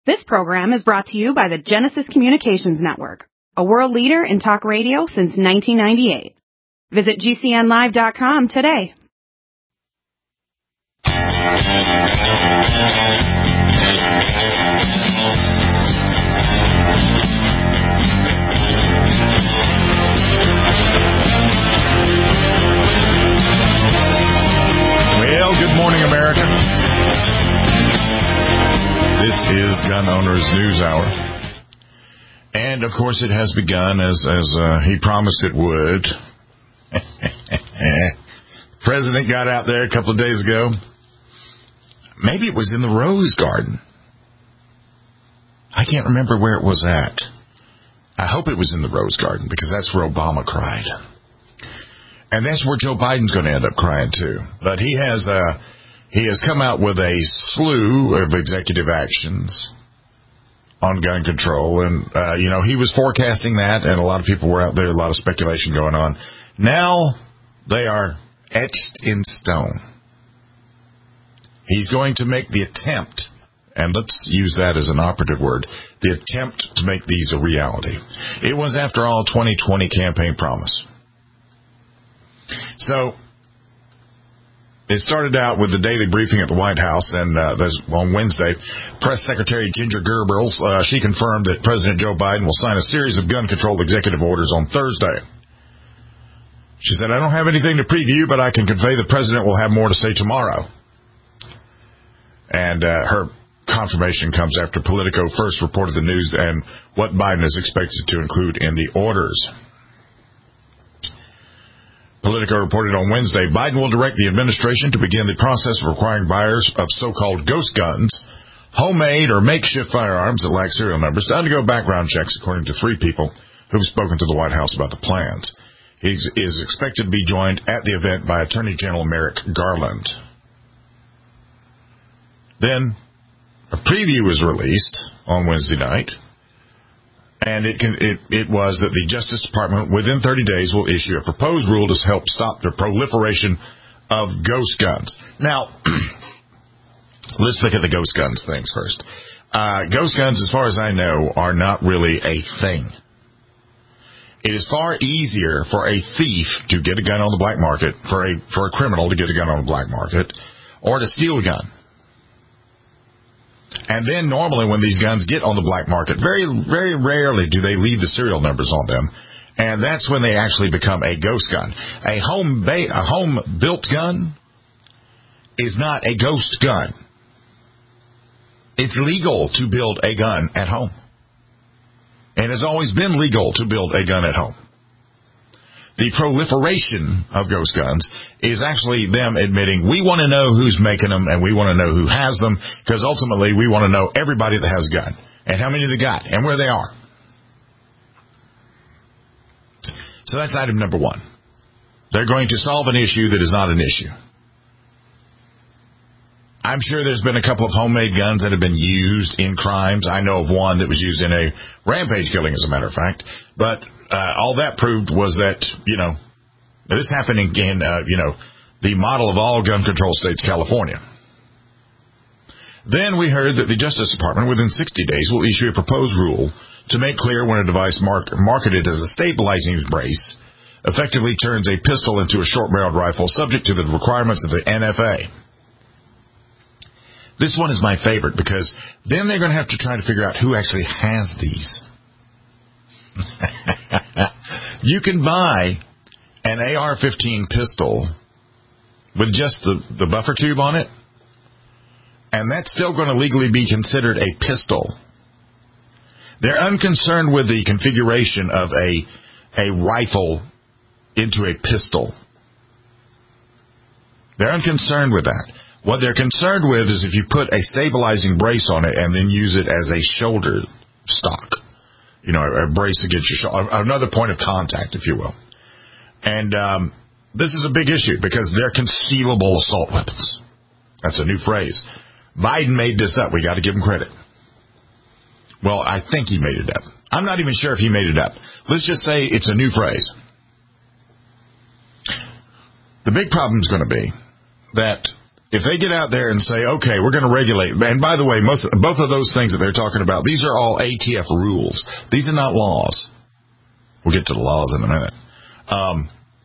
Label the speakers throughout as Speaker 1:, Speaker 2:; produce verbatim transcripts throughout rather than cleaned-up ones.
Speaker 1: This program is brought to you by the Genesis Communications Network, a world leader in talk radio since nineteen ninety-eight. Visit G C N live dot com today.
Speaker 2: Well, good morning, America. This is Gun Owners News Hour. And, of course, it has begun as, as uh, he promised it would. The president got out there a couple of days ago. Maybe it was in the Rose Garden. I can't remember where it was at. I hope it was in the Rose Garden, because that's where Obama cried. And that's where Joe Biden's going to end up crying, too. But he has uh, he has come out with a slew of executive actions on gun control. And, uh, you know, he was forecasting that, and a lot of people were out there, a lot of speculation going on. Now they are etched in stone. He's going to make the attempt, and let's use that as an operative word, the attempt to make these a reality. It was, after all, twenty twenty campaign promise. So it started out with the daily briefing at the White House, and uh, on Wednesday, Press Secretary Ginger Goebbels, uh, she confirmed that President Joe Biden will sign a series of gun control executive orders on Thursday. She said, I don't have anything to preview, but I can convey the president will have more to say tomorrow. And uh, her confirmation comes after Politico first reported the news and what Biden is expected to include in the orders. Politico reported on Wednesday, Biden will direct the administration to begin the process of requiring buyers of so-called ghost guns, homemade or makeshift firearms that lack serial numbers, to undergo background checks, according to three people who've spoken to the White House about the plans. He is expected to be joined at the event by Attorney General Merrick Garland. Then a preview was released on Wednesday night, and it, can, it, it was that the Justice Department, within thirty days, will issue a proposed rule to help stop the proliferation of ghost guns. Now, let's look at the ghost guns things first. Uh, ghost guns, as far as I know, are not really a thing. It is far easier for a thief to get a gun on the black market, for a for a criminal to get a gun on the black market, or to steal a gun. And then normally when these guns get on the black market, very, very rarely do they leave the serial numbers on them. And that's when they actually become a ghost gun. A home ba- a home built gun is not a ghost gun. It's legal to build a gun at home. And it's always been legal to build a gun at home. The proliferation of ghost guns is actually them admitting, we want to know who's making them and we want to know who has them, because ultimately we want to know everybody that has a gun and how many they got and where they are. So that's item number one. They're going to solve an issue that is not an issue. I'm sure there's been a couple of homemade guns that have been used in crimes. I know of one that was used in a rampage killing, as a matter of fact. But uh, all that proved was that, you know, this happened in, uh, you know, the model of all gun control states, California. Then we heard that the Justice Department, within sixty days, will issue a proposed rule to make clear when a device mark- marketed as a stabilizing brace effectively turns a pistol into a short-barreled rifle, subject to the requirements of the N F A. This one is my favorite, because then they're going to have to try to figure out who actually has these. You can buy an A R fifteen pistol with just the, the buffer tube on it, and that's still going to legally be considered a pistol. They're unconcerned with the configuration of a, a rifle into a pistol. They're unconcerned with that. What they're concerned with is if you put a stabilizing brace on it and then use it as a shoulder stock, you know, a brace against your shoulder, another point of contact, if you will. And um, this is a big issue because they're concealable assault weapons. That's a new phrase. Biden made this up. We got to give him credit. Well, I think he made it up. I'm not even sure if he made it up. Let's just say it's a new phrase. The big problem is going to be that if they get out there and say, okay, we're going to regulate, and by the way, most both of those things that they're talking about, these are all A T F rules. These are not laws. We'll get to the laws in a minute. Um,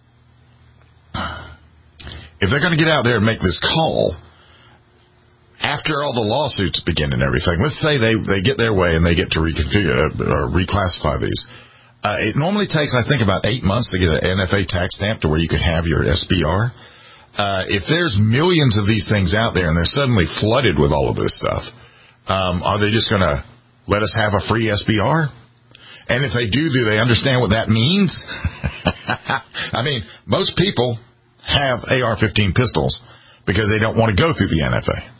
Speaker 2: if they're going to get out there and make this call, after all the lawsuits begin and everything, let's say they, they get their way and they get to reconfigure or reclassify these. Uh, it normally takes, I think, about eight months to get an N F A tax stamp to where you could have your S B R. Uh, if there's millions of these things out there and they're suddenly flooded with all of this stuff, um, are they just going to let us have a free S B R? And if they do, do they understand what that means? I mean, most people have A R fifteen pistols because they don't want to go through the N F A.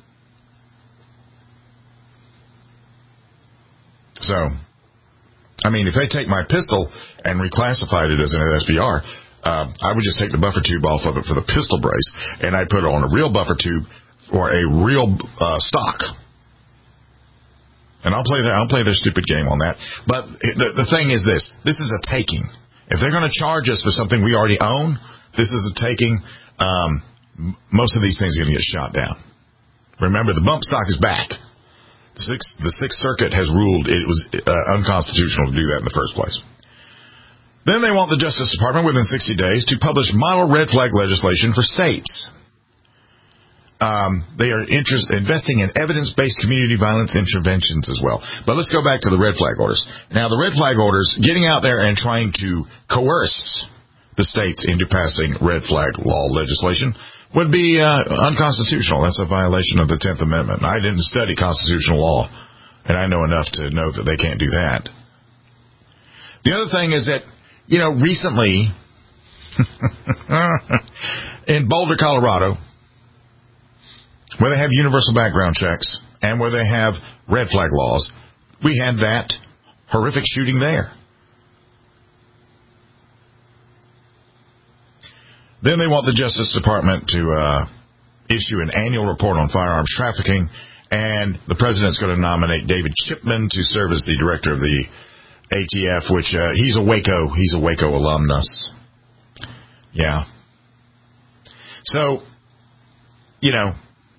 Speaker 2: So, I mean, if they take my pistol and reclassified it as an S B R, Uh, I would just take the buffer tube off of it for the pistol brace, and I'd put it on a real buffer tube or a real uh, stock. And I'll play their, I'll play their stupid game on that. But the, the thing is this. This is a taking. If they're going to charge us for something we already own, this is a taking. Um, most of these things are going to get shot down. Remember, the bump stock is back. The Sixth, the Sixth Circuit has ruled it was uh, unconstitutional to do that in the first place. Then they want the Justice Department within sixty days to publish model red flag legislation for states. Um, they are interest, investing in evidence-based community violence interventions as well. But let's go back to the red flag orders. Now, the red flag orders, getting out there and trying to coerce the states into passing red flag law legislation would be uh, unconstitutional. That's a violation of the tenth Amendment. I didn't study constitutional law, and I know enough to know that they can't do that. The other thing is that, you know, recently in Boulder, Colorado, where they have universal background checks and where they have red flag laws, we had that horrific shooting there. Then they want the Justice Department to uh, issue an annual report on firearms trafficking, and the president's going to nominate David Chipman to serve as the director of the A T F, which uh, he's a Waco, he's a Waco alumnus. Yeah. So, you know,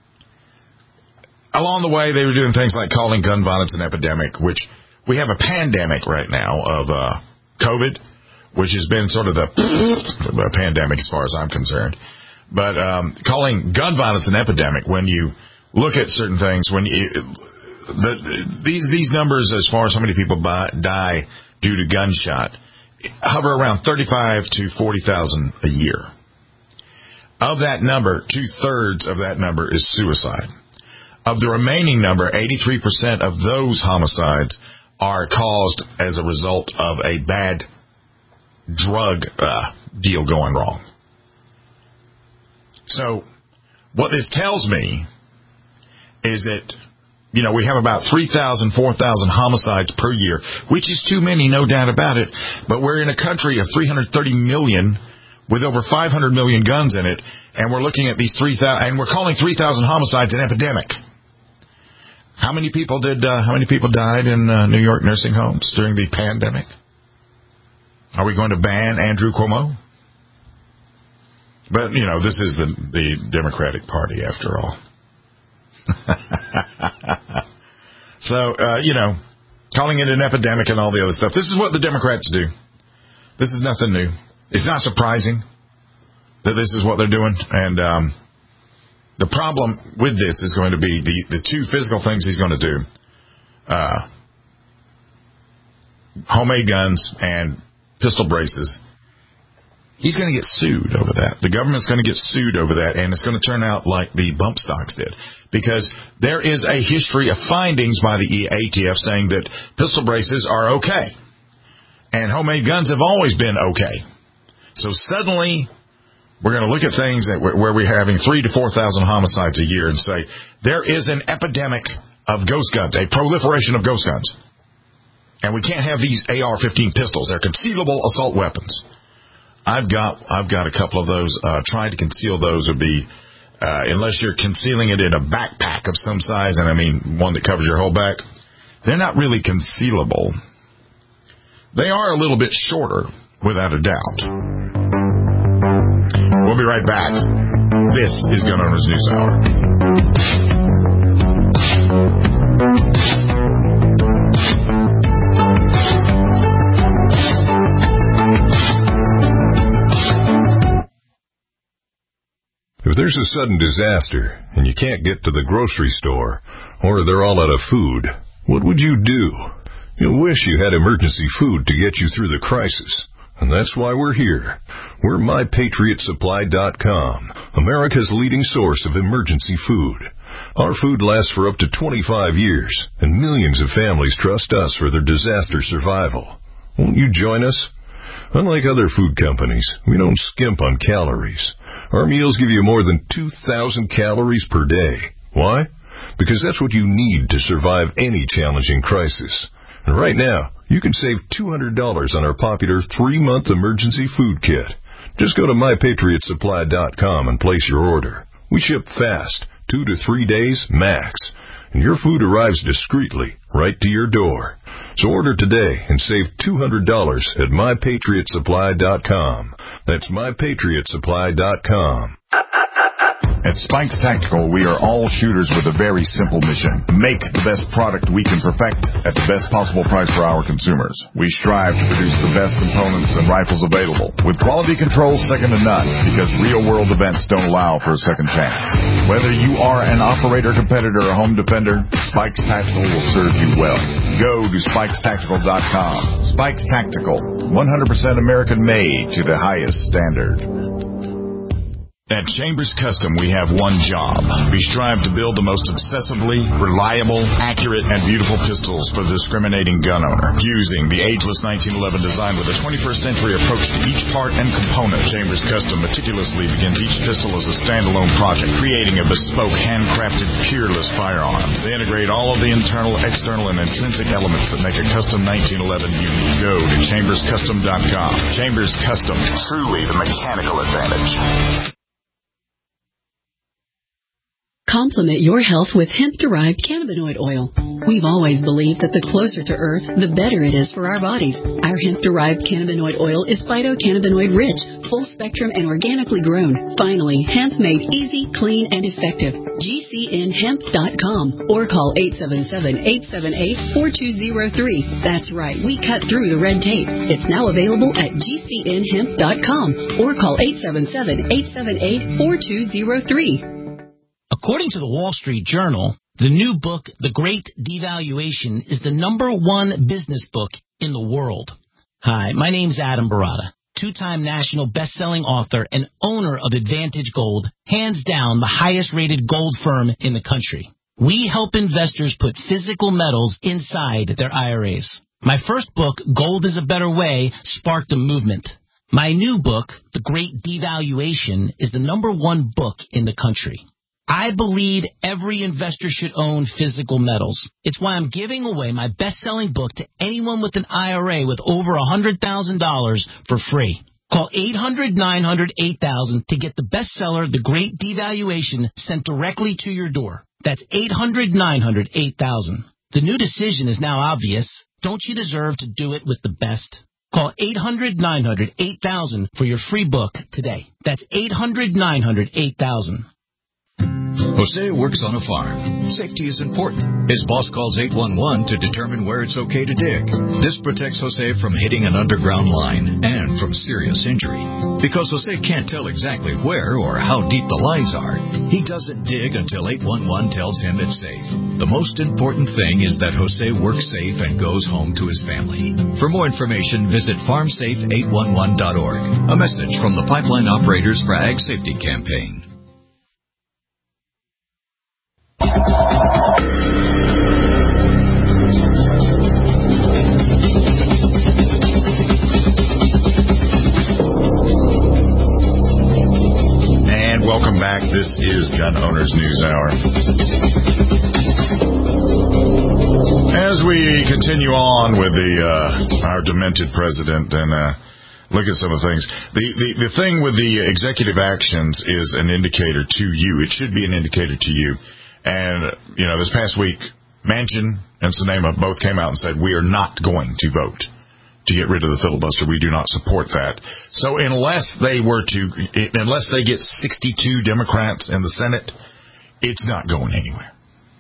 Speaker 2: along the way they were doing things like calling gun violence an epidemic, which we have a pandemic right now of uh, COVID, which has been sort of the pandemic as far as I'm concerned. But um, calling gun violence an epidemic, when you look at certain things, when you The, these these numbers, as far as how many people buy, die due to gunshot, hover around thirty-five to forty thousand a year. Of that number, two-thirds of that number is suicide. Of the remaining number, eighty-three percent of those homicides are caused as a result of a bad drug uh, deal going wrong. So what this tells me is that, you know, we have about three thousand, four thousand homicides per year, which is too many, no doubt about it. But we're in a country of three hundred thirty million with over five hundred million guns in it, and we're looking at these three thousand, and we're calling three thousand homicides an epidemic. How many people did? Uh, how many people died in uh, New York nursing homes during the pandemic? Are we going to ban Andrew Cuomo? But you know, this is the the Democratic Party after all. So, uh, you know, calling it an epidemic and all the other stuff. This is what the Democrats do. This is nothing new. It's not surprising that this is what they're doing. And um, the problem with this is going to be the, the two physical things he's going to do. Uh, homemade guns and pistol braces. He's going to get sued over that. The government's going to get sued over that, and it's going to turn out like the bump stocks did. Because there is a history of findings by the A T F saying that pistol braces are okay. And homemade guns have always been okay. So suddenly, we're going to look at things that where we're having three to four thousand homicides a year and say, there is an epidemic of ghost guns, a proliferation of ghost guns. And we can't have these A R fifteen pistols. They're concealable assault weapons. I've got I've got a couple of those. Uh, trying to conceal those would be, uh, unless you're concealing it in a backpack of some size, and I mean one that covers your whole back, they're not really concealable. They are a little bit shorter, without a doubt. We'll be right back. This is Gun Owners News Hour.
Speaker 3: If there's a sudden disaster and you can't get to the grocery store, or they're all out of food, what would you do? You'll wish you had emergency food to get you through the crisis. And that's why we're here. We're My Patriot Supply dot com, America's leading source of emergency food. Our food lasts for up to twenty-five years, and millions of families trust us for their disaster survival. Won't you join us? Unlike other food companies, we don't skimp on calories. Our meals give you more than two thousand calories per day. Why? Because that's what you need to survive any challenging crisis. And right now, you can save two hundred dollars on our popular three-month emergency food kit. Just go to My Patriot Supply dot com and place your order. We ship fast, two to three days max, and your food arrives discreetly right to your door. So order today and save two hundred dollars at My Patriot Supply dot com. That's My Patriot Supply dot com.
Speaker 2: At Spikes Tactical, we are all shooters with a very simple mission. Make the best product we can perfect at the best possible price for our consumers. We strive to produce the best components and rifles available, with quality control second to none, because real-world events don't allow for a second chance. Whether you are an operator, competitor, or home defender, Spikes Tactical will serve you well. Go to Spikes Tactical dot com. Spikes Tactical, one hundred percent American-made to the highest standard. At Chambers Custom, we have one job. We strive to build the most obsessively reliable, accurate, and beautiful pistols for the discriminating gun owner. Using the ageless nineteen eleven design with a twenty-first century approach to each part and component, Chambers Custom meticulously begins each pistol as a standalone project, creating a bespoke, handcrafted, peerless firearm. They integrate all of the internal, external, and intrinsic elements that make a custom nineteen eleven unique. Go to Chambers Custom dot com. Chambers Custom, truly the mechanical advantage.
Speaker 4: Complement your health with hemp-derived cannabinoid oil. We've always believed that the closer to Earth, the better it is for our bodies. Our hemp-derived cannabinoid oil is phytocannabinoid-rich, full-spectrum, and organically grown. Finally, hemp made easy, clean, and effective. G C N hemp dot com or call eight seven seven, eight seven eight, four two zero three. That's right, we cut through the red tape. It's now available at G C N hemp dot com or call eight seven seven, eight seven eight, four two zero three.
Speaker 5: According to the Wall Street Journal, the new book, The Great Devaluation, is the number one business book in the world. Hi, my name's Adam Barata, two-time national best-selling author and owner of Advantage Gold, hands down the highest-rated gold firm in the country. We help investors put physical metals inside their I R As. My first book, Gold is a Better Way, sparked a movement. My new book, The Great Devaluation, is the number one book in the country. I believe every investor should own physical metals. It's why I'm giving away my best-selling book to anyone with an I R A with over one hundred thousand dollars for free. Call eight hundred, nine hundred, eight thousand to get the bestseller, The Great Devaluation, sent directly to your door. That's eight hundred, nine hundred, eight thousand. The new decision is now obvious. Don't you deserve to do it with the best? Call eight hundred, nine hundred, eight thousand for your free book today. That's eight hundred, nine hundred, eight thousand.
Speaker 6: Jose works on a farm. Safety is important. His boss calls eight one one to determine where it's okay to dig. This protects Jose from hitting an underground line and from serious injury. Because Jose can't tell exactly where or how deep the lines are, he doesn't dig until eight one one tells him it's safe. The most important thing is that Jose works safe and goes home to his family. For more information, visit farm safe eight one one dot org. A message from the Pipeline Operators for Ag Safety Campaign.
Speaker 2: And welcome back. This is Gun Owners News Hour. As we continue on with the uh, our demented president and uh, look at some of the things, the, the the thing with the executive actions is an indicator to you. It should be an indicator to you. And, you know, this past week, Manchin and Sinema both came out and said, we are not going to vote to get rid of the filibuster. We do not support that. So unless they were to, unless they get sixty-two Democrats in the Senate, it's not going anywhere.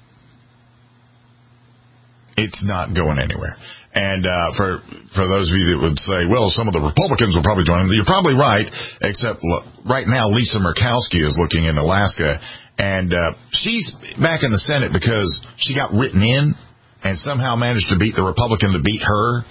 Speaker 2: It's not going anywhere. And uh, for for those of you that would say, well, some of the Republicans will probably join them, you're probably right, except look, right now Lisa Murkowski is looking in Alaska, and uh, she's back in the Senate because she got written in and somehow managed to beat the Republican to beat her.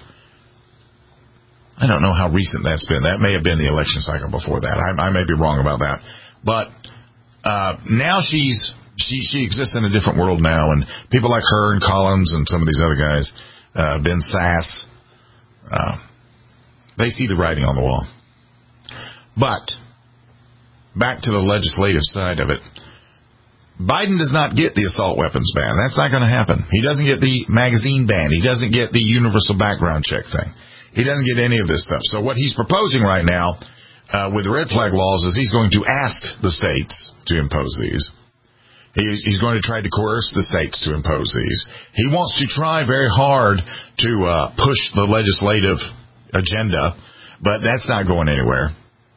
Speaker 2: I don't know how recent that's been. That may have been the election cycle before that. I, I may be wrong about that. But uh, now she's she she exists in a different world now, and people like her and Collins and some of these other guys, uh, Ben Sass, uh, they see the writing on the wall. But back to the legislative side of it. Biden does not get the assault weapons ban. That's not going to happen. He doesn't get the magazine ban. He doesn't get the universal background check thing. He doesn't get any of this stuff. So what he's proposing right now uh, with the red flag laws is he's going to ask the states to impose these. He, he's going to try to coerce the states to impose these. He wants to try very hard to uh, push the legislative agenda, but that's not going anywhere.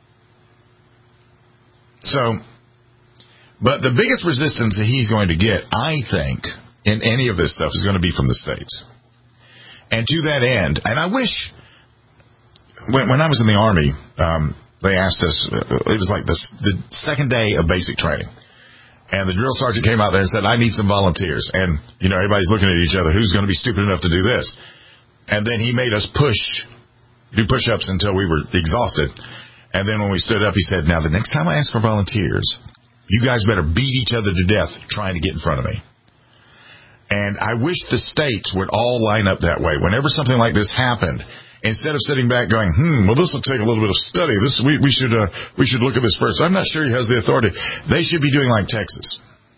Speaker 2: So, but the biggest resistance that he's going to get, I think, in any of this stuff is going to be from the states. And to that end, and I wish, when, when I was in the Army, um, they asked us, it was like the, the second day of basic training. And the drill sergeant came out there and said, I need some volunteers. And, you know, everybody's looking at each other. Who's going to be stupid enough to do this? And then he made us push, do push-ups until we were exhausted. And then when we stood up, he said, now the next time I ask for volunteers, you guys better beat each other to death trying to get in front of me. And I wish the states would all line up that way. Whenever something like this happened, instead of sitting back going, hmm, well, this will take a little bit of study. This we, we should uh, we should look at this first. I'm not sure he has the authority. They should be doing like Texas.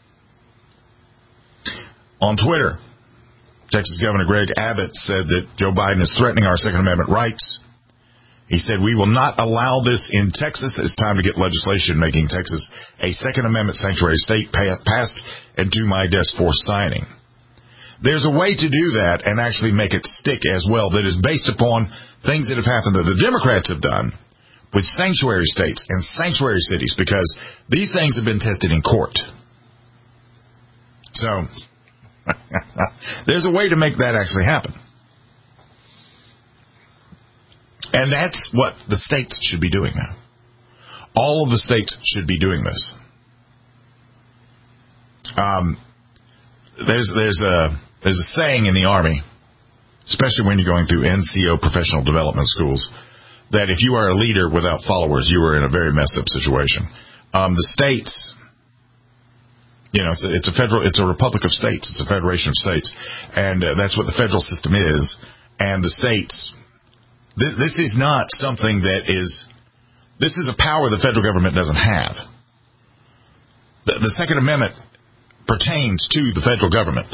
Speaker 2: On Twitter, Texas Governor Greg Abbott said that Joe Biden is threatening our Second Amendment rights. He said, we will not allow this in Texas. It's time to get legislation making Texas a Second Amendment sanctuary state passed and to my desk for signing. There's a way to do that and actually make it stick as well that is based upon things that have happened that the Democrats have done with sanctuary states and sanctuary cities, because these things have been tested in court. So there's a way to make that actually happen. And that's what the states should be doing now. All of the states should be doing this. Um, there's there's a there's a saying in the Army, especially when you're going through N C O professional development schools, that if you are a leader without followers, you are in a very messed up situation. Um, the states, you know, it's a, it's a federal, it's a republic of states, it's a federation of states, and uh, that's what the federal system is. And the states, th- this is not something that is, this is a power the federal government doesn't have. The, the Second Amendment pertains to the federal government.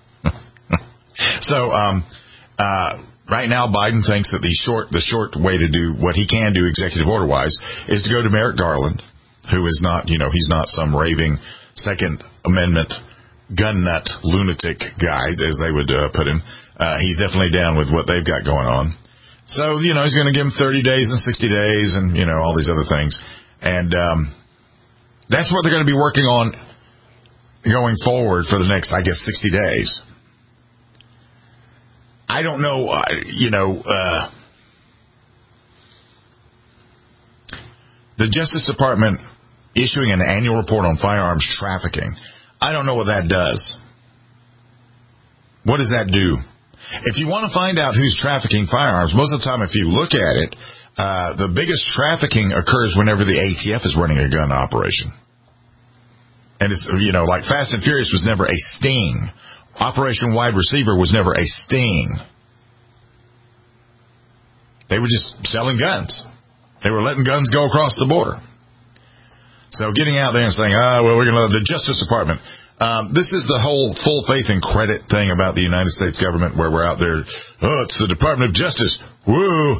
Speaker 2: So, um, uh, right now, Biden thinks that the short, the short way to do what he can do executive order wise is to go to Merrick Garland, who is not, you know, he's not some raving Second Amendment gun nut lunatic guy, as they would uh, put him. Uh, he's definitely down with what they've got going on. So, you know, he's going to give him thirty days and sixty days and, you know, all these other things. And, um, that's what they're going to be working on going forward for the next, I guess, sixty days. I don't know, uh, you know, uh, the Justice Department issuing an annual report on firearms trafficking. I don't know what that does. What does that do? If you want to find out who's trafficking firearms, most of the time if you look at it, uh, the biggest trafficking occurs whenever the A T F is running a gun operation. And it's, you know, like Fast and Furious was never a sting. Operation Wide Receiver was never a sting. They were just selling guns. They were letting guns go across the border. So getting out there and saying, ah, oh, well, we're going to let the Justice Department. Um, this is the whole full faith and credit thing about the United States government, where we're out there, oh, it's the Department of Justice. Woo!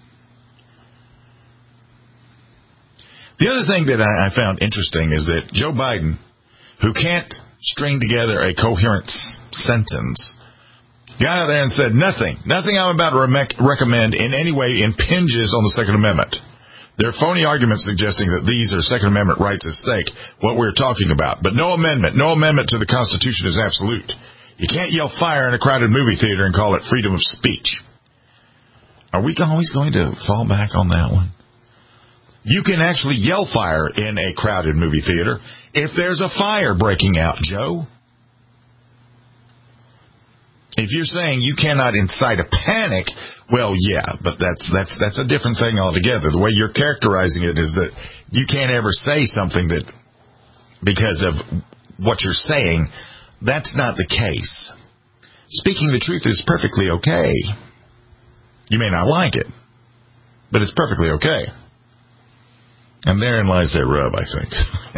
Speaker 2: The other thing that I, I found interesting is that Joe Biden, who can't string together a coherent s- sentence, got out there and said nothing. Nothing I'm about to re- recommend in any way impinges on the Second Amendment. There are phony arguments suggesting that these are Second Amendment rights at stake, what we're talking about. But no amendment, no amendment to the Constitution is absolute. You can't yell fire in a crowded movie theater and call it freedom of speech. Are we always going to fall back on that one? You can actually yell fire in a crowded movie theater if there's a fire breaking out, Joe. If you're saying you cannot incite a panic, well, yeah, but that's that's that's a different thing altogether. The way you're characterizing it is that you can't ever say something that, because of what you're saying, that's not the case. Speaking the truth is perfectly okay. You may not like it, but it's perfectly okay. And therein lies their rub, I think.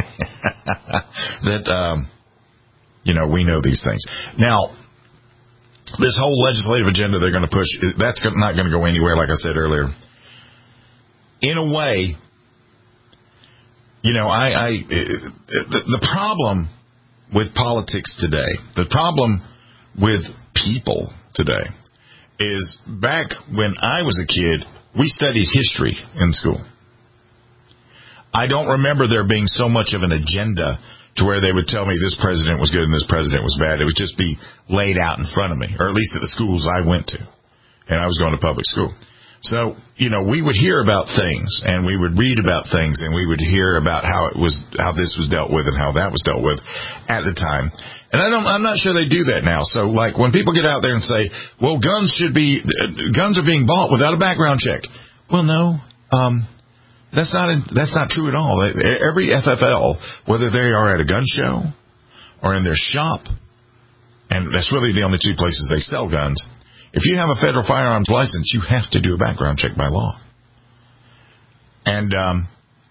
Speaker 2: that, um, you know, we know these things. Now, this whole legislative agenda they're going to push, that's not going to go anywhere, like I said earlier. In a way, you know, I, I the, the problem with politics today, the problem with people today, is back when I was a kid, we studied history in school. I don't remember there being so much of an agenda to where they would tell me this president was good and this president was bad. It would just be laid out in front of me, or at least at the schools I went to. And I was going to public school. So, you know, we would hear about things, and we would read about things, and we would hear about how it was, how this was dealt with and how that was dealt with at the time. And I don't, I'm not sure they do that now. So, like, when people get out there and say, well, guns should be, guns are being bought without a background check. Well, no, um, That's not that's not true at all. Every F F L, whether they are at a gun show or in their shop, and that's really the only two places they sell guns, if you have a federal firearms license, you have to do a background check by law. And um,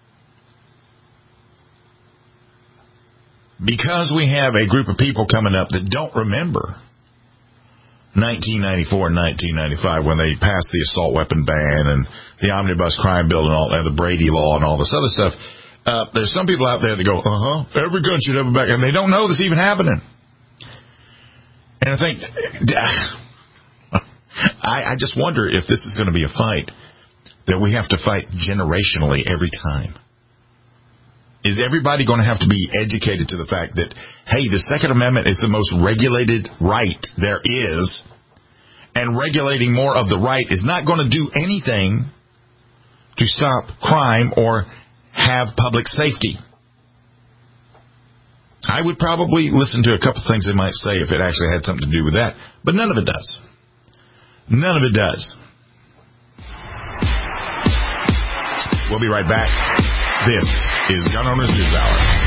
Speaker 2: because we have a group of people coming up that don't remember nineteen ninety-four and nineteen ninety-five, when they passed the assault weapon ban and the omnibus crime bill and all, and the Brady law and all this other stuff, uh, there's some people out there that go, uh-huh, every gun should have a back, and they don't know this even happening. And I think, I, I just wonder if this is going to be a fight that we have to fight generationally every time. Is everybody going to have to be educated to the fact that, hey, the Second Amendment is the most regulated right there is, and regulating more of the right is not going to do anything to stop crime or have public safety? I would probably listen to a couple things they might say if it actually had something to do with that, but none of it does. None of it does. We'll be right back. This is Gun Owners News Hour.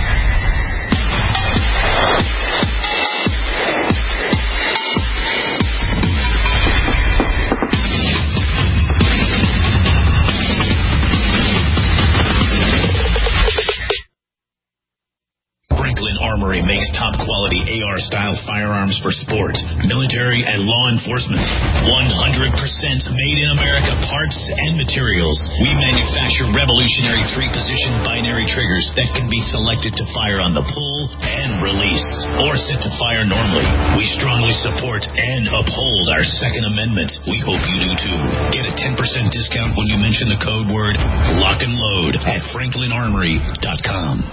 Speaker 7: Armory makes top-quality A R-style firearms for sport, military, and law enforcement. one hundred percent made in America parts and materials. We manufacture revolutionary three-position binary triggers that can be selected to fire on the pull and release, or set to fire normally. We strongly support and uphold our Second Amendment. We hope you do too. Get a ten percent discount when you mention the code word lock and load at franklin armory dot com.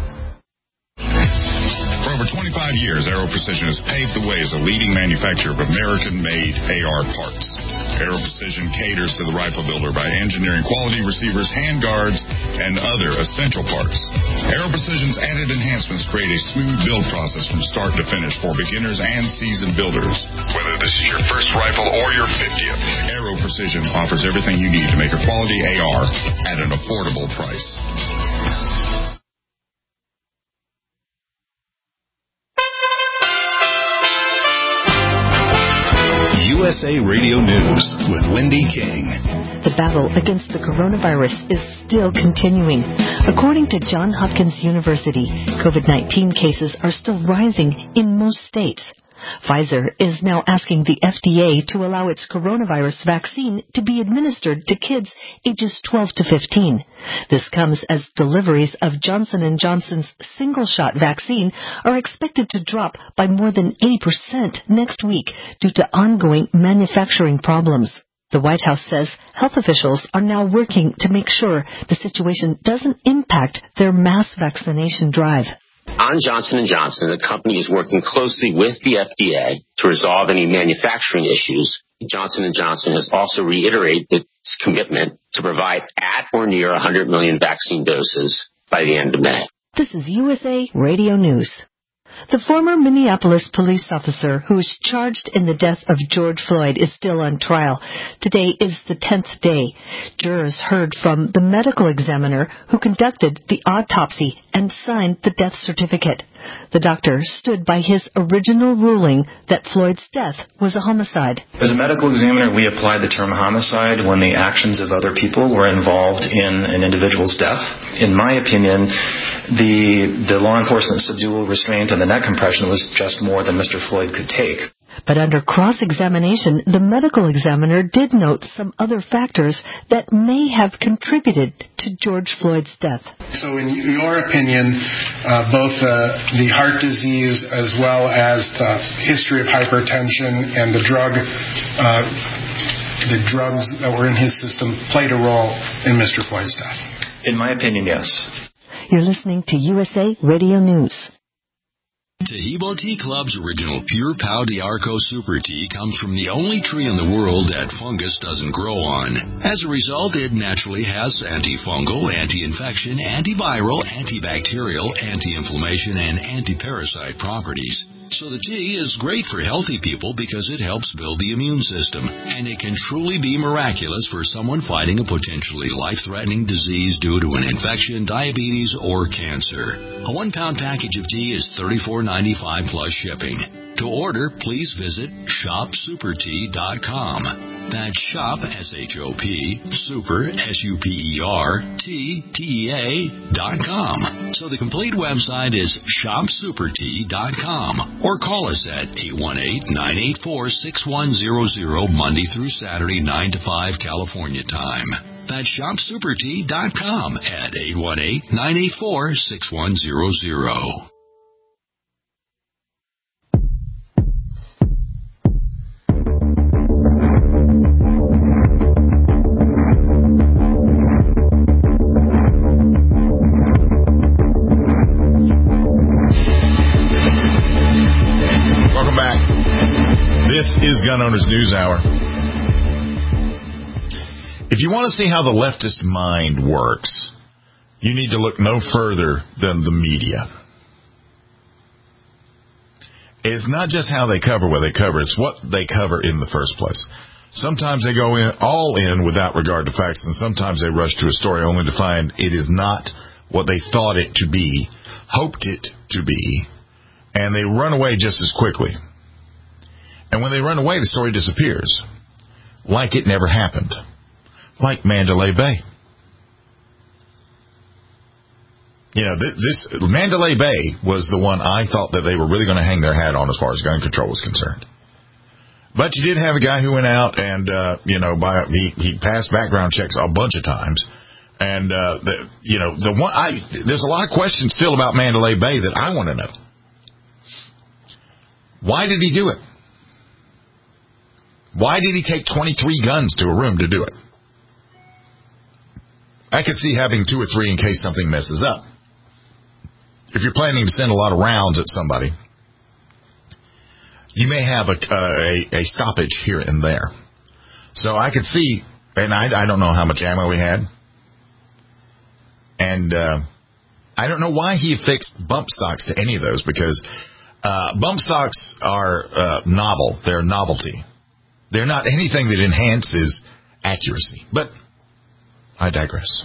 Speaker 8: For over twenty-five years, Aero Precision has paved the way as a leading manufacturer of American-made A R parts. Aero Precision caters to the rifle builder by engineering quality receivers, handguards, and other essential parts. Aero Precision's added enhancements create a smooth build process from start to finish for beginners and seasoned builders. Whether this is your first rifle or your fiftieth, Aero Precision offers everything you need to make a quality A R at an affordable price.
Speaker 3: U S A Radio News with Wendy King.
Speaker 9: The battle against the coronavirus is still continuing. According to Johns Hopkins University, COVID nineteen cases are still rising in most states. Pfizer is now asking the F D A to allow its coronavirus vaccine to be administered to kids ages twelve to fifteen. This comes as deliveries of Johnson and Johnson's single-shot vaccine are expected to drop by more than eighty percent next week due to ongoing manufacturing problems. The White House says health officials are now working to make sure the situation doesn't impact their mass vaccination drive.
Speaker 10: On Johnson and Johnson, the company is working closely with the F D A to resolve any manufacturing issues. Johnson and Johnson has also reiterated its commitment to provide at or near one hundred million vaccine doses by the end of May.
Speaker 9: This is U S A Radio News. The former Minneapolis police officer who was charged in the death of George Floyd is still on trial. Today is the tenth day. Jurors heard from the medical examiner who conducted the autopsy and signed the death certificate. The doctor stood by his original ruling that Floyd's death was a homicide.
Speaker 11: As a medical examiner, we applied the term homicide when the actions of other people were involved in an individual's death. In my opinion, the, the law enforcement subdual, restraint, and the neck compression was just more than Mister Floyd could take.
Speaker 9: But under cross-examination, the medical examiner did note some other factors that may have contributed to George Floyd's death.
Speaker 12: So in your opinion, uh, both uh, the heart disease as well as the history of hypertension and the drug, uh, the drugs that were in his system played a role in Mister Floyd's death?
Speaker 11: In my opinion, yes.
Speaker 9: You're listening to U S A Radio News.
Speaker 13: Taheebo Tea Club's original Pure Pau d'Arco Super Tea comes from the only tree in the world that fungus doesn't grow on. As a result, it naturally has antifungal, anti-infection, antiviral, antibacterial, anti-inflammation, and anti-parasite properties. So the tea is great for healthy people because it helps build the immune system, and it can truly be miraculous for someone fighting a potentially life-threatening disease due to an infection, diabetes, or cancer. A one-pound package of tea is thirty-four ninety-five plus shipping. To order, please visit shop super tea dot com. That's shop, S H O P, super, S U P E R, T, T E A, dot com. So the complete website is shop super tea dot com. Or call us at eight one eight, nine eight four, six one zero zero, Monday through Saturday, nine to five California time. That's shop super tea dot com at eight one eight, nine eight four, six one zero zero.
Speaker 2: Is Gun Owners News Hour. If you want to see how the leftist mind works, you need to look no further than the media. It's not just how they cover what they cover, it's what they cover in the first place. Sometimes they go in all in without regard to facts, and sometimes they rush to a story only to find it is not what they thought it to be, hoped it to be, and they run away just as quickly. And when they run away, the story disappears, like it never happened, like Mandalay Bay. You know, this Mandalay Bay was the one I thought that they were really going to hang their hat on as far as gun control was concerned. But you did have a guy who went out and, uh, you know, by, he, he passed background checks a bunch of times. And, uh, the, you know, the one I there's a lot of questions still about Mandalay Bay that I want to know. Why did he do it? Why did he take twenty-three guns to a room to do it? I could see having two or three in case something messes up. If you're planning to send a lot of rounds at somebody, you may have a, a, a stoppage here and there. So I could see, and I, I don't know how much ammo he had. And uh, I don't know why he affixed bump stocks to any of those, because uh, bump stocks are uh, novel. They're novelty. They're not anything that enhances accuracy. But I digress.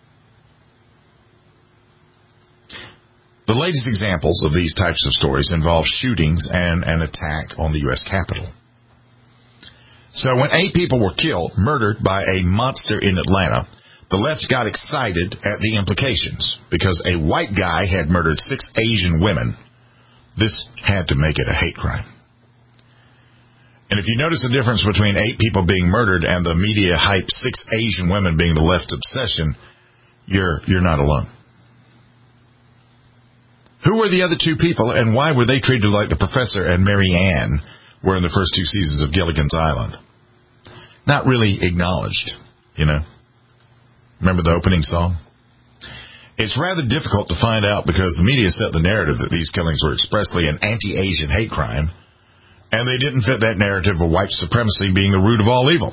Speaker 2: The latest examples of these types of stories involve shootings and an attack on the U S Capitol. So when eight people were killed, murdered by a monster in Atlanta, the left got excited at the implications because a white guy had murdered six Asian women. This had to make it a hate crime. And if you notice the difference between eight people being murdered and the media hype six Asian women being the left obsession, you're you're not alone. Who were the other two people, and why were they treated like the Professor and Mary Ann were in the first two seasons of Gilligan's Island? Not really acknowledged, you know. Remember the opening song? It's rather difficult to find out because the media set the narrative that these killings were expressly an anti-Asian hate crime, and they didn't fit that narrative of white supremacy being the root of all evil.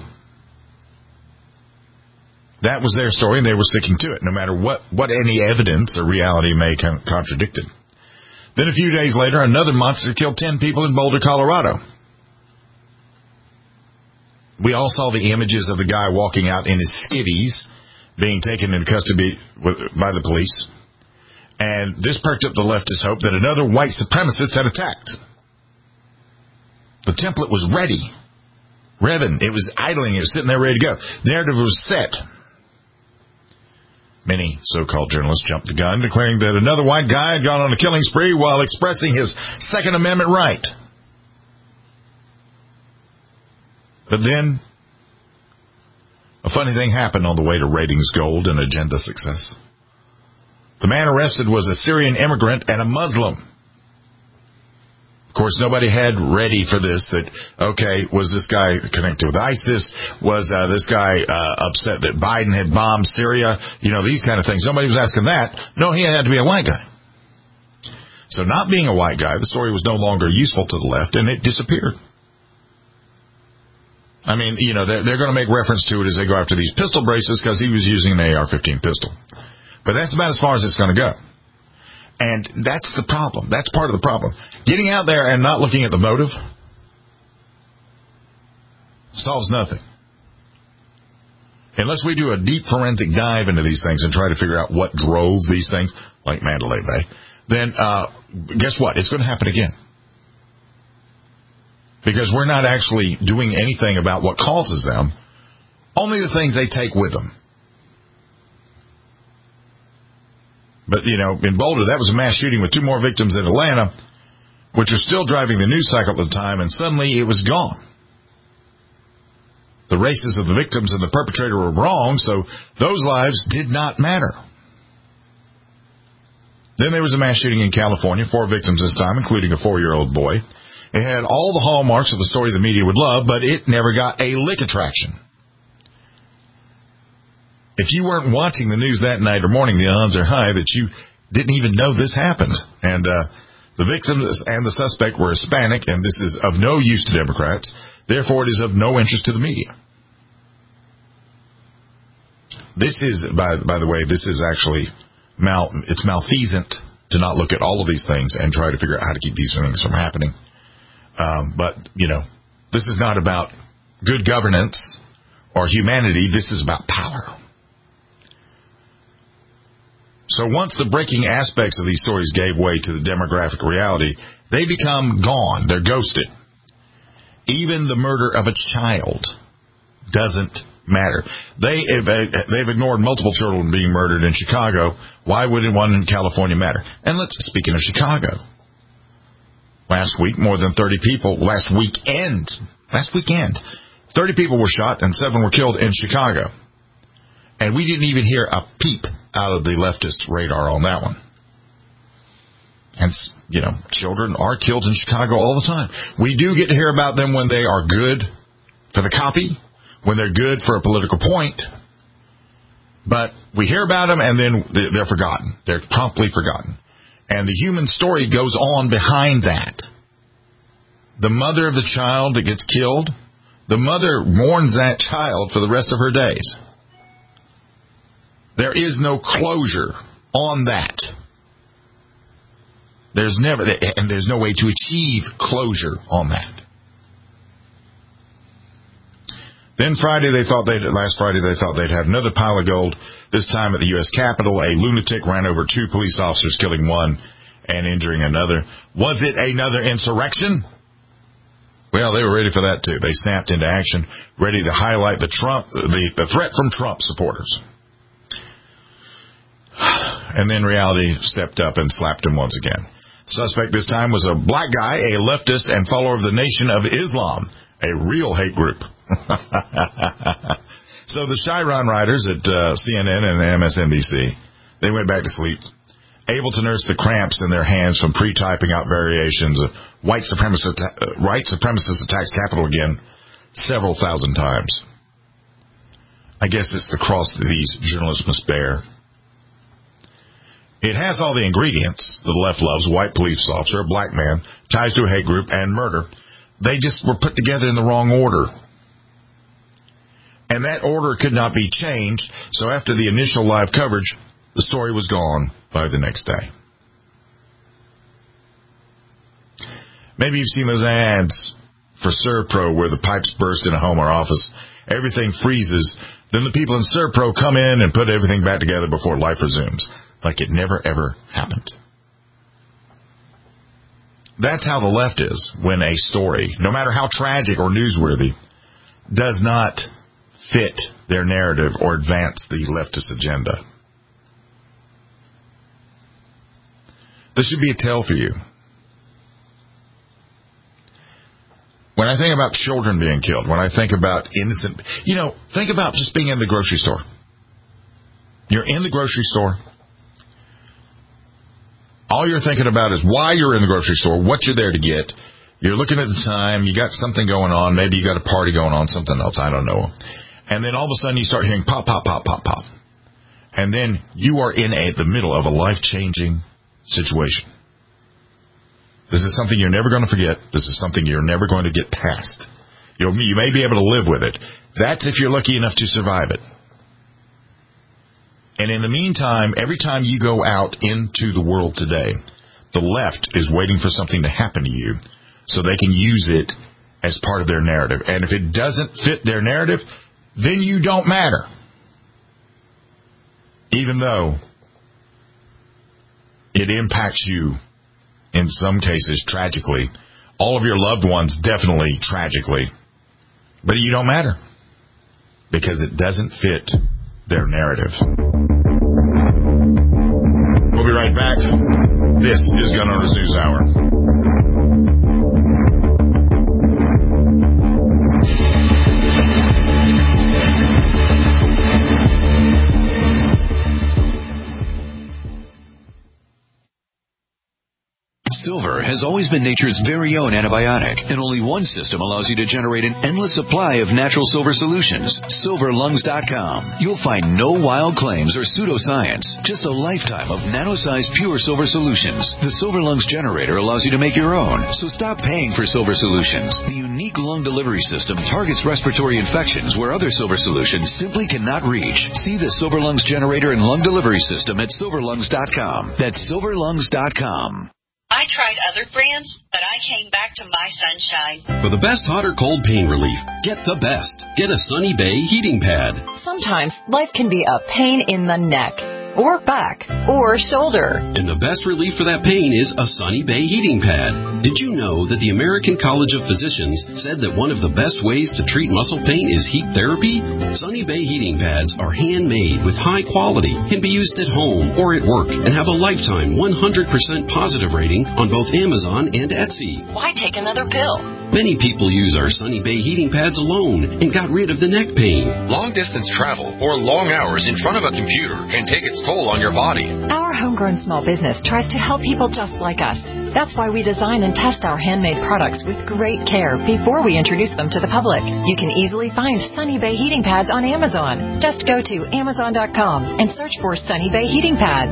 Speaker 2: That was their story, and they were sticking to it, no matter what, what any evidence or reality may con- contradict it. Then a few days later, another monster killed ten people in Boulder, Colorado. We all saw the images of the guy walking out in his skivvies being taken into custody with, by the police. And this perked up the leftist hope that another white supremacist had attacked. The template was ready. Revving. It was idling. It was sitting there ready to go. The narrative was set. Many so-called journalists jumped the gun, declaring that another white guy had gone on a killing spree while expressing his Second Amendment right. But then, a funny thing happened on the way to ratings gold and agenda success. The man arrested was a Syrian immigrant and a Muslim. Of course, nobody had ready for this that, okay, was this guy connected with ISIS? Was uh, this guy uh, upset that Biden had bombed Syria? You know, these kind of things. Nobody was asking that. No, he had to be a white guy. So not being a white guy, the story was no longer useful to the left, and it disappeared. I mean, you know, they're, they're going to make reference to it as they go after these pistol braces because he was using an A R fifteen pistol. But that's about as far as it's going to go. And that's the problem. That's part of the problem. Getting out there and not looking at the motive solves nothing. Unless we do a deep forensic dive into these things and try to figure out what drove these things, like Mandalay Bay, then uh, guess what? It's going to happen again. Because we're not actually doing anything about what causes them, only the things they take with them. But, you know, in Boulder, that was a mass shooting with two more victims in Atlanta, which are still driving the news cycle at the time, and suddenly it was gone. The races of the victims and the perpetrator were wrong, so those lives did not matter. Then there was a mass shooting in California, four victims this time, including a four-year-old boy. It had all the hallmarks of the story the media would love, but it never got a lick of traction. If you weren't watching the news that night or morning, the odds are high that you didn't even know this happened. And uh, the victims and the suspect were Hispanic, and this is of no use to Democrats. Therefore, it is of no interest to the media. This is, by, by the way, this is actually mal, it's malfeasant to not look at all of these things and try to figure out how to keep these things from happening. Um, but, you know, this is not about good governance or humanity. This is about power. So once the breaking aspects of these stories gave way to the demographic reality, they become gone. They're ghosted. Even the murder of a child doesn't matter. They, they've ignored multiple children being murdered in Chicago. Why would one in California matter? And let's, speaking of Chicago, last week, more than thirty people, last weekend, last weekend, thirty people were shot and seven were killed in Chicago. And we didn't even hear a peep out of the leftist radar on that one. And, you know, children are killed in Chicago all the time. We do get to hear about them when they are good for the copy, when they're good for a political point. But we hear about them and then they're forgotten. They're promptly forgotten. And the human story goes on behind that. The mother of the child that gets killed, the mother mourns that child for the rest of her days. There is no closure on that. There's never, and there's no way to achieve closure on that. Then Friday, they thought they'd, last Friday, they thought they'd have another pile of gold. This time at the U S Capitol, a lunatic ran over two police officers, killing one and injuring another. Was it another insurrection? Well, they were ready for that too. They snapped into action, ready to highlight the Trump, the, the threat from Trump supporters. And then reality stepped up and slapped him once again. Suspect this time was a black guy, a leftist and follower of the Nation of Islam. A real hate group. So the Chiron writers at uh, C N N and M S N B C, they went back to sleep, able to nurse the cramps in their hands from pre-typing out variations of white supremacist, uh, white supremacist attacks Capitol again several thousand times. I guess it's the cross that these journalists must bear. It has all the ingredients the left loves: white police officer, a black man, ties to a hate group, and murder. They just were put together in the wrong order. And that order could not be changed, so after the initial live coverage, the story was gone by the next day. Maybe you've seen those ads for Servpro where the pipes burst in a home or office, everything freezes, then the people in Servpro come in and put everything back together before life resumes, like it never ever happened. That's how the left is when a story, no matter how tragic or newsworthy, does not fit their narrative or advance the leftist agenda. This should be a tale for you. When I think about children being killed, when I think about innocent, you know, think about just being in the grocery store. You're in the grocery store. All you're thinking about is why you're in the grocery store, what you're there to get. You're looking at the time. You got something going on. Maybe you got a party going on, something else. I don't know. And then all of a sudden you start hearing pop, pop, pop, pop, pop. And then you are in a, the middle of a life-changing situation. This is something you're never going to forget. This is something you're never going to get past. You'll, you may be able to live with it. That's if you're lucky enough to survive it. And in the meantime, every time you go out into the world today, the left is waiting for something to happen to you so they can use it as part of their narrative. And if it doesn't fit their narrative, then you don't matter. Even though it impacts you in some cases tragically. All of your loved ones definitely tragically. But you don't matter because it doesn't fit their narrative. We'll be right back. This is Gun Owners News Hour.
Speaker 6: Silver has always been nature's very own antibiotic, and only one system allows you to generate an endless supply of natural silver solutions. silver lungs dot com. You'll find no wild claims or pseudoscience, just a lifetime of nano-sized pure silver solutions. The Silver Lungs generator allows you to make your own, so stop paying for silver solutions. The unique lung delivery system targets respiratory infections where other silver solutions simply cannot reach. See the Silver Lungs generator and lung delivery system at silver lungs dot com. That's silver lungs dot com.
Speaker 14: I tried other brands, but I came back to My Sunshine.
Speaker 15: For the best hot or cold pain relief, get the best. Get a Sunny Bay heating pad.
Speaker 16: Sometimes life can be a pain in the neck, or back, or shoulder.
Speaker 15: And the best relief for that pain is a Sunny Bay heating pad. Did you know that the American College of Physicians said that one of the best ways to treat muscle pain is heat therapy? Sunny Bay heating pads are handmade with high quality, can be used at home or at work, and have a lifetime one hundred percent positive rating on both Amazon and Etsy.
Speaker 16: Why take another pill?
Speaker 15: Many people use our Sunny Bay heating pads alone and got rid of the neck pain.
Speaker 17: Long-distance travel or long hours in front of a computer can take its toll on your body.
Speaker 16: Our homegrown small business tries to help people just like us. That's why we design and test our handmade products with great care before we introduce them to the public. You can easily find Sunny Bay heating pads on Amazon. Just go to amazon dot com and search for Sunny Bay heating pads.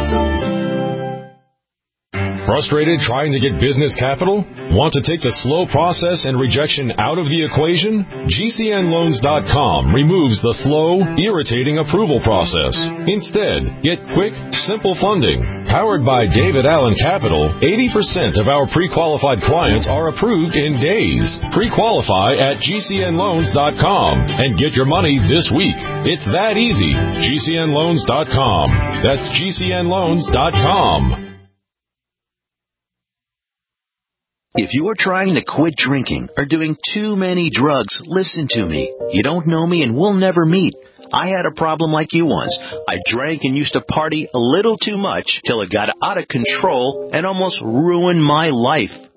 Speaker 18: Frustrated trying to get business capital? Want to take the slow process and rejection out of the equation? G C N loans dot com removes the slow, irritating approval process. Instead, get quick, simple funding. Powered by David Allen Capital, eighty percent of our pre-qualified clients are approved in days. Pre-qualify at G C N loans dot com and get your money this week. It's that easy. G C N loans dot com. That's G C N loans dot com.
Speaker 19: If you are trying to quit drinking or doing too many drugs, listen to me. You don't know me and we'll never meet. I had a problem like you once. I drank and used to party a little too much till it got out of control and almost ruined my life.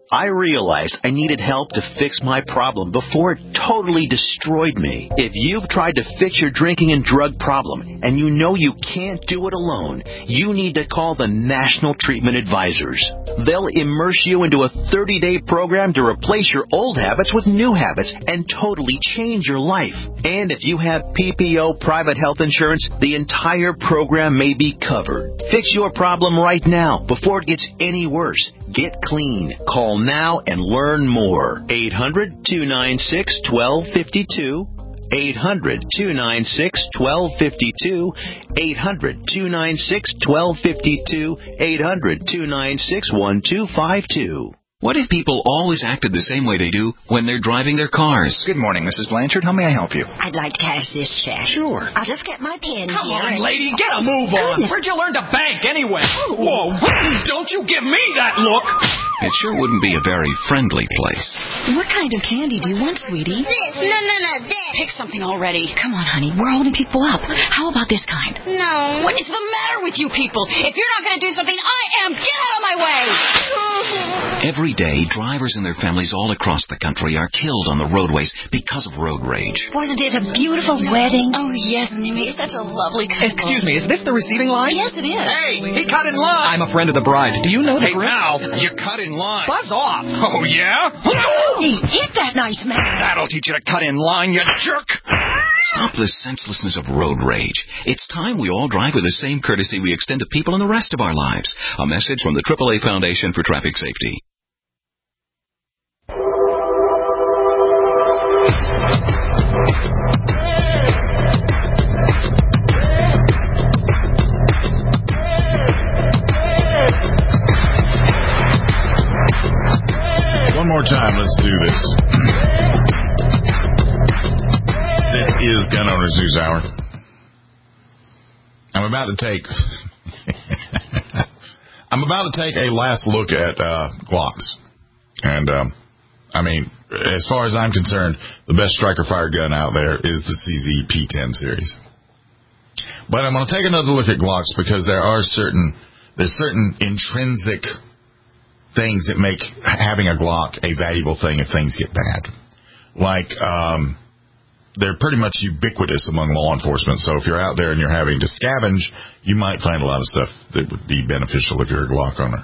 Speaker 19: I realized I needed help to fix my problem before it totally destroyed me. If you've tried to fix your drinking and drug problem and you know you can't do it alone, you need to call the National Treatment Advisors. They'll immerse you into a thirty-day program to replace your old habits with new habits and totally change your life. And if you have P P O private health insurance, the entire program may be covered. Fix your problem right now before it gets any worse. Get clean. Call now and learn more. eight hundred, two nine six, one two five two. eight hundred, two nine six, one two five two. eight hundred, two nine six, one two five two. eight hundred, two nine six, one two five two.
Speaker 6: What if people always acted the same way they do when they're driving their cars?
Speaker 20: Good morning, Missus Blanchard. How may I help you?
Speaker 21: I'd like to cash this check.
Speaker 20: Sure.
Speaker 21: I'll just get my pen
Speaker 22: Come
Speaker 21: here.
Speaker 22: on,
Speaker 21: and...
Speaker 22: lady, get a move on.
Speaker 21: Goodness.
Speaker 22: Where'd you learn to bank anyway? Whoa, don't you give me that look.
Speaker 6: It sure wouldn't be a very friendly place.
Speaker 21: What kind of candy do you want, sweetie?
Speaker 14: This. No, no, no, this.
Speaker 21: Pick something already. Come on, honey. We're holding people up. How about this kind?
Speaker 14: No.
Speaker 21: What is the matter with you people? If you're not going to do something, I am. Get out of my way.
Speaker 6: Every day, drivers and their families all across the country are killed on the roadways because of road rage.
Speaker 21: Wasn't it a beautiful wedding? Oh, yes, and they made such a lovely couple.
Speaker 22: Excuse me, is this the receiving line?
Speaker 21: Yes, it is.
Speaker 22: Hey, he cut in line. I'm a friend of the bride. Do you know the Hey,
Speaker 21: Oh,
Speaker 22: pal, you cut in line. Buzz off. Oh, yeah?
Speaker 21: Hey, hit that nice man.
Speaker 22: That'll teach you to cut in line, you jerk.
Speaker 6: Stop the senselessness of road rage. It's time we all drive with the same courtesy we extend to people in the rest of our lives. A message from the triple A Foundation for Traffic Safety.
Speaker 2: One more time, let's do this. This is Gun Owners News Hour. I'm about to take I'm about to take a last look at uh, Glocks. And, um, I mean, as far as I'm concerned, the best striker fire gun out there is the C Z P ten series. But I'm going to take another look at Glocks because there are certain, there's certain intrinsic things that make having a Glock a valuable thing if things get bad. Like, um, they're pretty much ubiquitous among law enforcement. So if you're out there and you're having to scavenge, you might find a lot of stuff that would be beneficial if you're a Glock owner.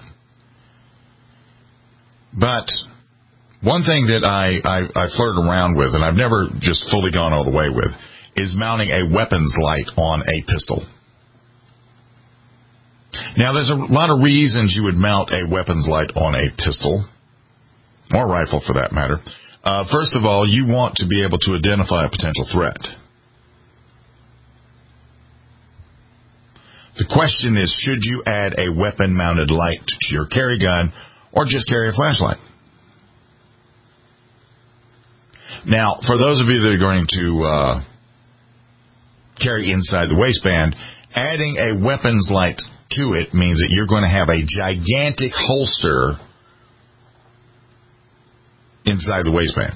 Speaker 2: But one thing that I, I, I flirted around with, and I've never just fully gone all the way with, is mounting a weapons light on a pistol. Now, there's a lot of reasons you would mount a weapons light on a pistol, or rifle for that matter. Uh, first of all, you want to be able to identify a potential threat. The question is, should you add a weapon-mounted light to your carry gun, or just carry a flashlight? Now, for those of you that are going to uh, carry inside the waistband, adding a weapons light to it means that you're going to have a gigantic holster inside the waistband,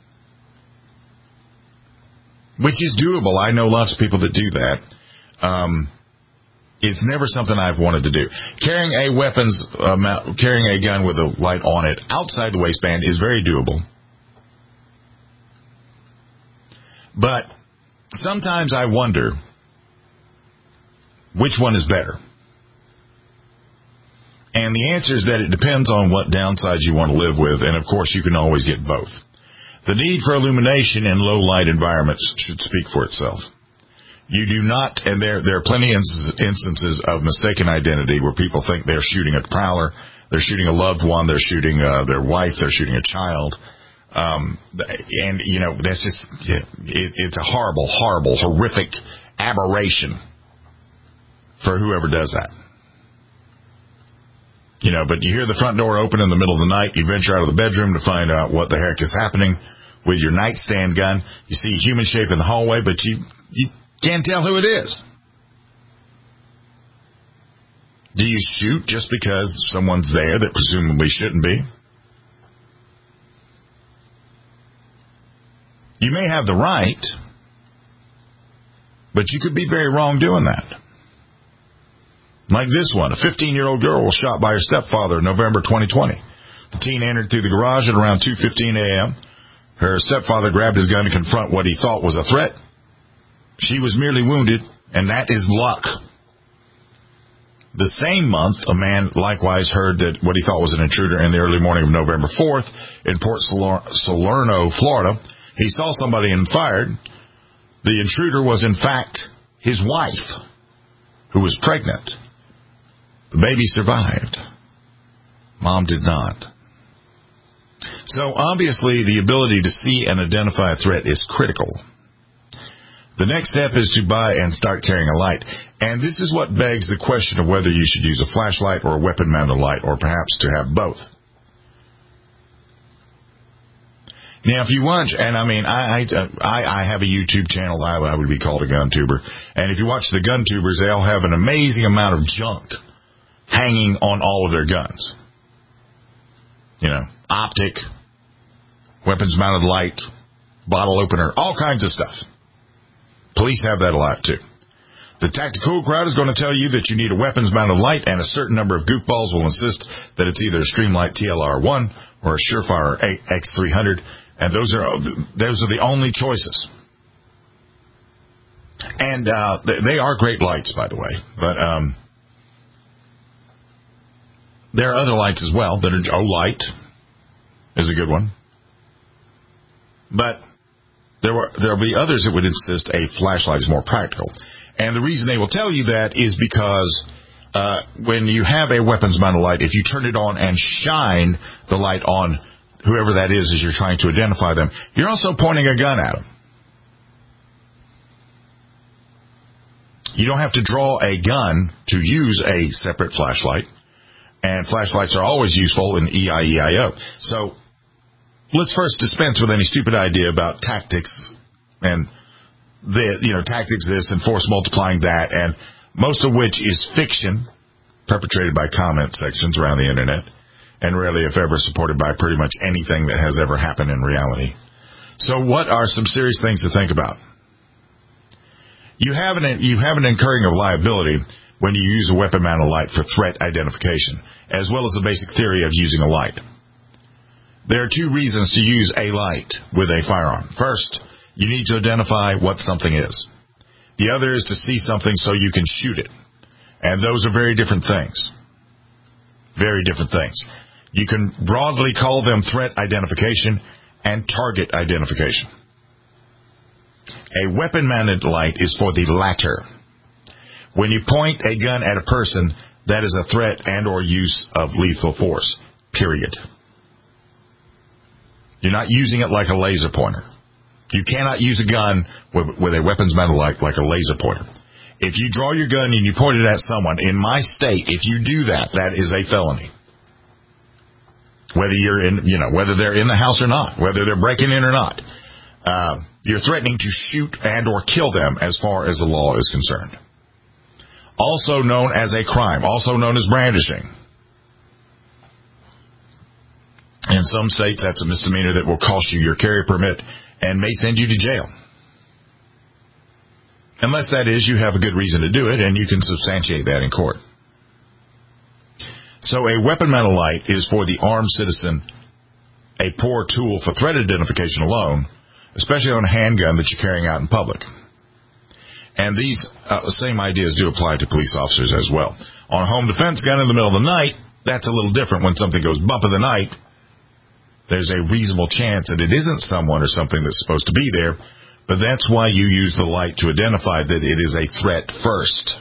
Speaker 2: which is doable. I know lots of people that do that. Um, it's never something I've wanted to do. Carrying a weapons, uh, mount, carrying a gun with a light on it outside the waistband is very doable. But sometimes I wonder which one is better. And the answer is that it depends on what downsides you want to live with, and of course you can always get both. The need for illumination in low light environments should speak for itself. You do not, and there there are plenty of instances of mistaken identity where people think they're shooting a prowler, they're shooting a loved one, they're shooting uh, their wife, they're shooting a child. Um, and, you know, that's just, it, it's a horrible, horrible, horrific aberration for whoever does that. You know, but you hear the front door open in the middle of the night, you venture out of the bedroom to find out what the heck is happening with your nightstand gun. You see a human shape in the hallway, but you, you can't tell who it is. Do you shoot just because someone's there that presumably shouldn't be? You may have the right, but you could be very wrong doing that. Like this one, a fifteen-year-old girl was shot by her stepfather in November twenty twenty. The teen entered through the garage at around two fifteen a.m. Her stepfather grabbed his gun to confront what he thought was a threat. She was merely wounded, and that is luck. The same month, a man likewise heard that what he thought was an intruder in the early morning of November fourth in Port Salerno, Florida. He saw somebody and fired. The intruder was, in fact, his wife, who was pregnant. The baby survived. Mom did not. So, obviously, the ability to see and identify a threat is critical. The next step is to buy and start carrying a light. And this is what begs the question of whether you should use a flashlight or a weapon-mounted light, or perhaps to have both. Now, if you watch, and I mean, I I, I have a YouTube channel, I, I would be called a gun tuber. And if you watch the gun tubers, they'll have an amazing amount of junk hanging on all of their guns. You know, optic, weapons-mounted light, bottle opener, all kinds of stuff. Police have that a lot, too. The tactical crowd is going to tell you that you need a weapons-mounted light, and a certain number of goofballs will insist that it's either a Streamlight T L R one or a Surefire X three hundred, and those are those are the only choices. And uh, they are great lights, by the way, but um, there are other lights as well. That are O-Light is a good one, but there were there'll be others that would insist a flashlight is more practical. And the reason they will tell you that is because uh, when you have a weapons-mounted light, if you turn it on and shine the light on whoever that is as you're trying to identify them, you're also pointing a gun at them. You don't have to draw a gun to use a separate flashlight, and flashlights are always useful in E I E I O. So let's first dispense with any stupid idea about tactics and the, you know, tactics this and force multiplying that, and most of which is fiction perpetrated by comment sections around the internet, and rarely, if ever, supported by pretty much anything that has ever happened in reality. So what are some serious things to think about? You have an, you have an incurring of liability when you use a weapon-mounted light for threat identification, as well as the basic theory of using a light. There are two reasons to use a light with a firearm. First, you need to identify what something is. The other is to see something so you can shoot it. And those are very different things. Very different things. You can broadly call them threat identification and target identification. A weapon-mounted light is for the latter. When you point a gun at a person, that is a threat and or use of lethal force, period. You're not using it like a laser pointer. You cannot use a gun with, with a weapons-mounted light like a laser pointer. If you draw your gun and you point it at someone, in my state, if you do that, that is a felony. Whether you're in, you know, whether they're in the house or not, whether they're breaking in or not, uh, you're threatening to shoot and or kill them as far as the law is concerned. Also known as a crime, also known as brandishing. In some states, that's a misdemeanor that will cost you your carry permit and may send you to jail. Unless that is, you have a good reason to do it, and you can substantiate that in court. So a weapon-mounted light is for the armed citizen a poor tool for threat identification alone, especially on a handgun that you're carrying out in public. And these uh, same ideas do apply to police officers as well. On a home defense gun in the middle of the night, that's a little different. When something goes bump in the night, there's a reasonable chance that it isn't someone or something that's supposed to be there, but that's why you use the light to identify that it is a threat first.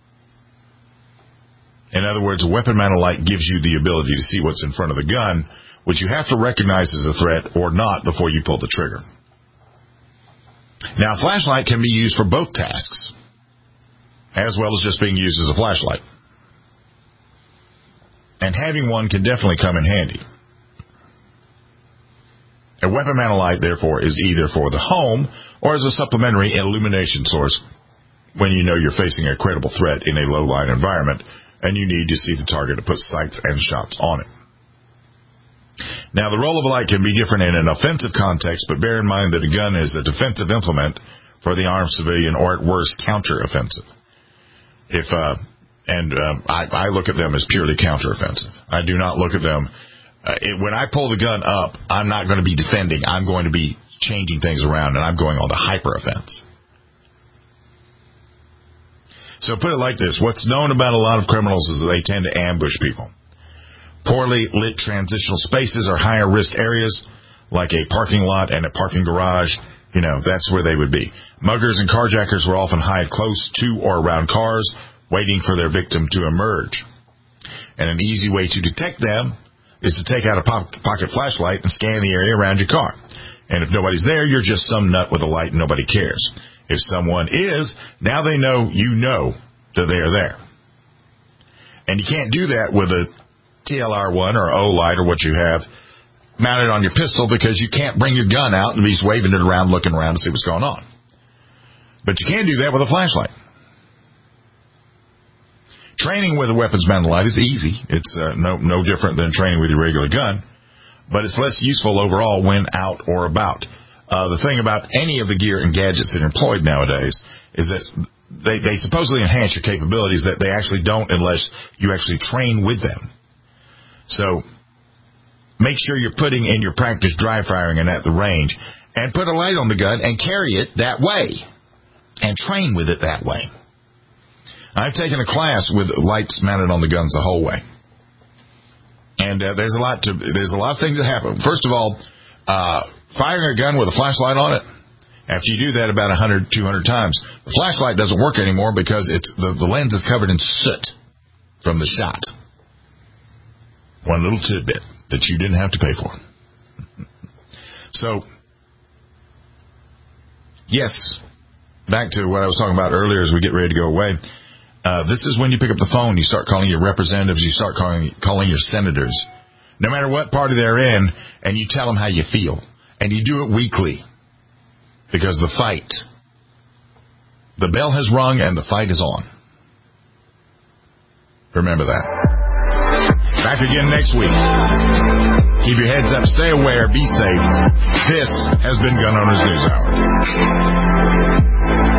Speaker 2: In other words, a weapon-mounted light gives you the ability to see what's in front of the gun, which you have to recognize as a threat or not before you pull the trigger. Now, a flashlight can be used for both tasks, as well as just being used as a flashlight. And having one can definitely come in handy. A weapon-mounted light, therefore, is either for the home or as a supplementary illumination source when you know you're facing a credible threat in a low-light environment and you need to see the target to put sights and shots on it. Now, the role of a light can be different in an offensive context, but bear in mind that a gun is a defensive implement for the armed civilian, or at worst, counter-offensive. If uh, and uh, I, I look at them as purely counter-offensive. I do not look at them Uh, it, when I pull the gun up, I'm not going to be defending. I'm going to be changing things around, and I'm going on the hyper offense. So put it like this. What's known about a lot of criminals is that they tend to ambush people. Poorly lit transitional spaces are higher risk areas, like a parking lot and a parking garage. You know, that's where they would be. Muggers and carjackers will often hide close to or around cars, waiting for their victim to emerge. And an easy way to detect them is to take out a pocket flashlight and scan the area around your car. And if nobody's there, you're just some nut with a light and nobody cares. If someone is, now they know you know that they are there. And you can't do that with a T L R one or O light or what you have mounted on your pistol, because you can't bring your gun out and be waving it around, looking around to see what's going on. But you can do that with a flashlight. Training with a weapons mounted light is easy. It's uh, no no different than training with your regular gun, but it's less useful overall when out or about. Uh, the thing about any of the gear and gadgets that are employed nowadays is that they, they supposedly enhance your capabilities, that they actually don't unless you actually train with them. So make sure you're putting in your practice dry firing and at the range, and put a light on the gun and carry it that way, and train with it that way. I've taken a class with lights mounted on the guns the whole way, and uh, there's a lot to there's a lot of things that happen. First of all, uh, firing a gun with a flashlight on it, after you do that about one hundred, two hundred times, the flashlight doesn't work anymore because it's the, the lens is covered in soot from the shot. One little tidbit that you didn't have to pay for. So, yes, back to what I was talking about earlier as we get ready to go away. Uh, this is when you pick up the phone, you start calling your representatives, you start calling calling your senators, no matter what party they're in, and you tell them how you feel. And you do it weekly, because the fight, the bell has rung and the fight is on. Remember that. Back again next week. Keep your heads up, stay aware, be safe. This has been Gun Owners News Hour.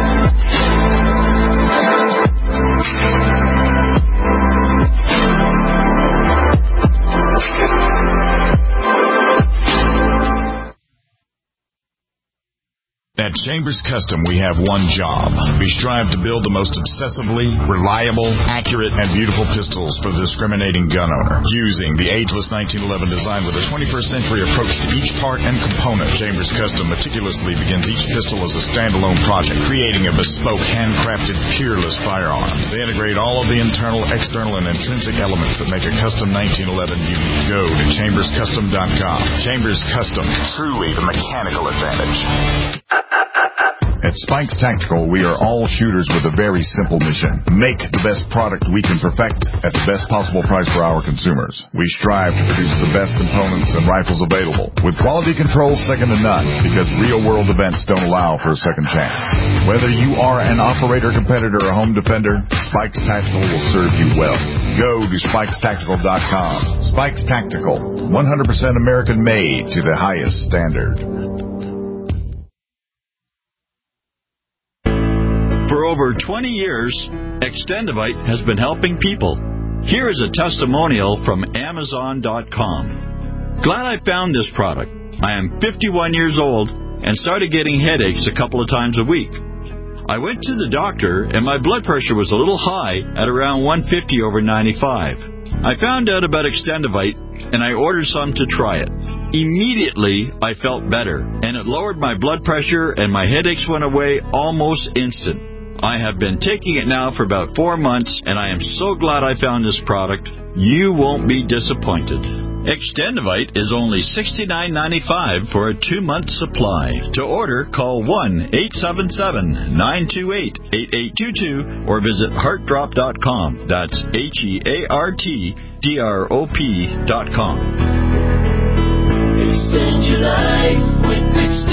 Speaker 2: At Chambers Custom, we have one job. We strive to build the most obsessively reliable, accurate, and beautiful pistols for the discriminating gun owner. Using the ageless nineteen eleven design with a twenty-first century approach to each part and component, Chambers Custom meticulously begins each pistol as a standalone project, creating a bespoke, handcrafted, peerless firearm. They integrate all of the internal, external, and intrinsic elements that make a custom nineteen eleven unique. Go to chambers custom dot com. Chambers Custom, truly the mechanical advantage. At Spikes Tactical, we are all shooters with a very simple mission. Make the best product we can perfect at the best possible price for our consumers. We strive to produce the best components and rifles available, with quality control second to none, because real-world events don't allow for a second chance. Whether you are an operator, competitor, or home defender, Spikes Tactical will serve you well. Go to spikes tactical dot com. Spikes Tactical, one hundred percent American-made to the highest standard.
Speaker 1: For over twenty years, Extendivite has been helping people. Here is a testimonial from Amazon dot com. Glad I found this product. I am fifty-one years old and started getting headaches a couple of times a week. I went to the doctor and my blood pressure was a little high at around one fifty over ninety-five. I found out about Extendivite and I ordered some to try it. Immediately, I felt better, and it lowered my blood pressure and my headaches went away almost instant. I have been taking it now for about four months, and I am so glad I found this product. You won't be disappointed. Extendivite is only sixty-nine ninety-five for a two-month supply. To order, call one eight seven seven, nine two eight, eight eight two two or visit heart drop dot com. That's H E A R T D R O P dot com.
Speaker 4: Extend your life with Extendivite.